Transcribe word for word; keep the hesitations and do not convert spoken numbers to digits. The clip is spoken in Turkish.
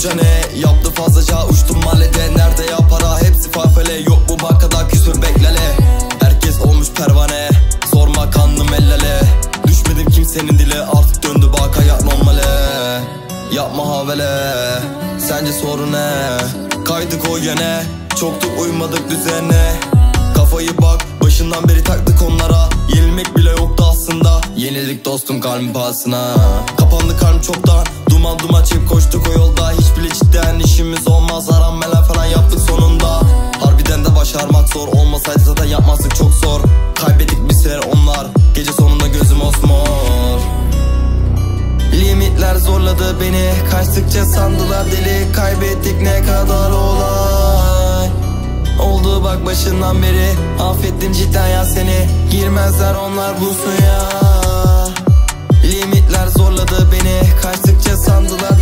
hoca ne yaptı fazlaca, uçtum mahallede. Nerede ya para, hepsi fafele. Yok bu bankada küsür beklele. Herkes olmuş pervane, sorma kandım ellele. Düşmedim kimsenin dile, artık döndü bak hayat normale. Yapma havele, sence sorun ne? Kaydık o yöne, çoktuk uymadık düzene. Kafayı bak başından beri taktık onlara. Yenilmek bile yoktu aslında, yenildik dostum kalbim pahasına. Kapandı kalbim çoktan, duman duman çekip koştuk o yolda. Hiç bile cidden işimiz olmaz, aram melen falan yaptık sonunda. Harbiden de başarmak zor, olmasaydı zaten yapmazdık çok zor. Kaybettik bir sefer onlar, gece sonunda gözüm osmor. Limitler zorladı beni, kaçtıkça sandılar deli. Kaybettik ne kadar olay oldu bak başından beri. Affettim cidden ya seni, girmezler onlar bu suya. Limitler zorladı beni, kaçtıkça sandılar